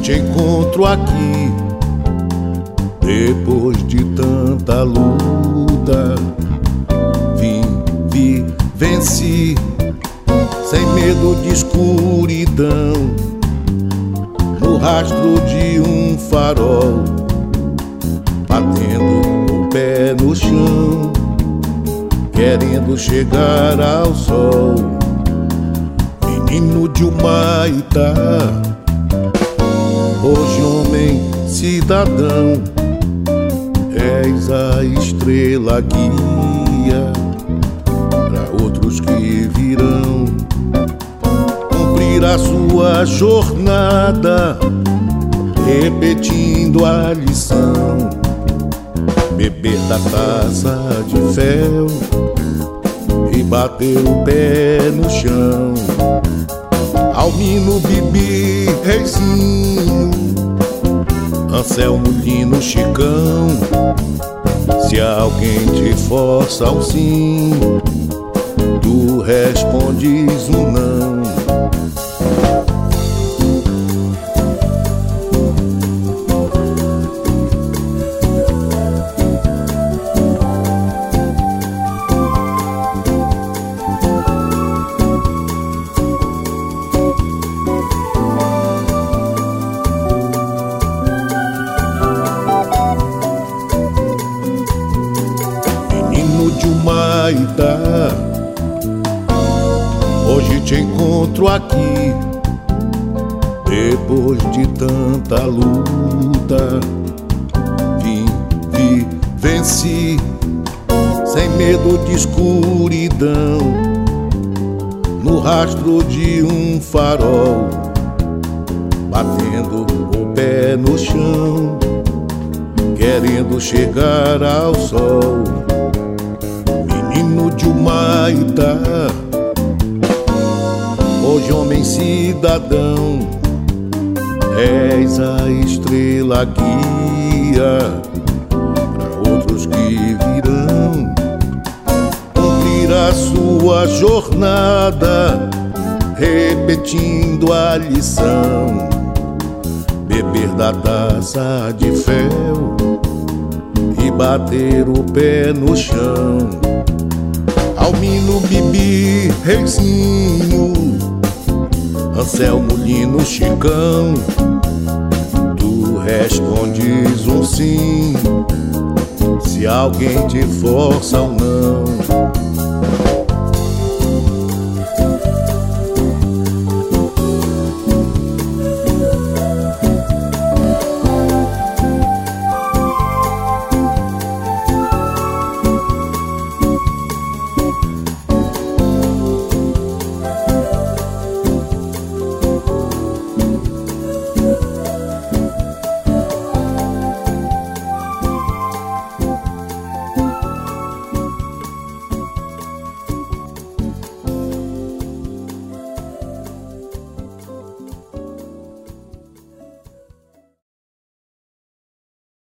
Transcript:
te encontro aqui, depois de tanta luta. Venci, sem medo de escuridão, no rastro de um farol, batendo o pé no chão, querendo chegar ao sol. Menino de Humaitá, hoje homem cidadão, és a estrela guia para outros que virão cumprir a sua jornada, repetindo a lição, beber da taça de fel e bater o pé no chão. Almino, Bibi, Reizinho, Anselmo, Lino, Chicão, se alguém te força um sim, tu respondes um não. De Humaitá, hoje te encontro aqui, depois de tanta luta. Venci, sem medo de escuridão, no rastro de um farol, batendo o pé no chão, querendo chegar ao sol. Menino de Humaitá, hoje homem cidadão, és a estrela guia para outros que virão cumprir a sua jornada, repetindo a lição, beber da taça de fel e bater o pé no chão. Almino, Bibi, Reizinho, Anselmo, Lino, Chicão, tu respondes um sim, se alguém te força ou não.